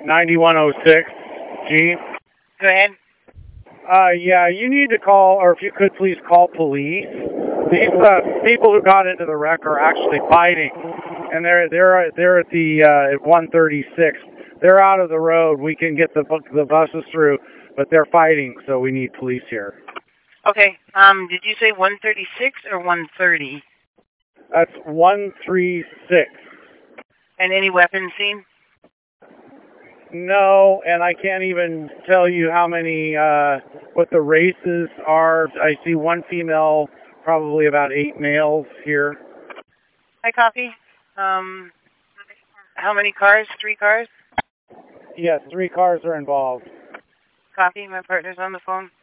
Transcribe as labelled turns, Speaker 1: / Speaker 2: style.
Speaker 1: 9106 G.
Speaker 2: Go ahead.
Speaker 1: Yeah, you need to call, or if you could please call police. These people who got into the wreck are actually fighting, and they're at the at 136. They're out of the road. We can get the buses through, but they're fighting, so we need police here.
Speaker 2: Okay. Did you say 136 or 130?
Speaker 1: That's 136.
Speaker 2: And any weapons seen?
Speaker 1: No, and I can't even tell you how many, what the races are. I see one female, probably about 8 males here.
Speaker 2: Hi, copy. How many cars? 3 cars?
Speaker 1: Yes, 3 cars are involved.
Speaker 2: Copy. My partner's on the phone.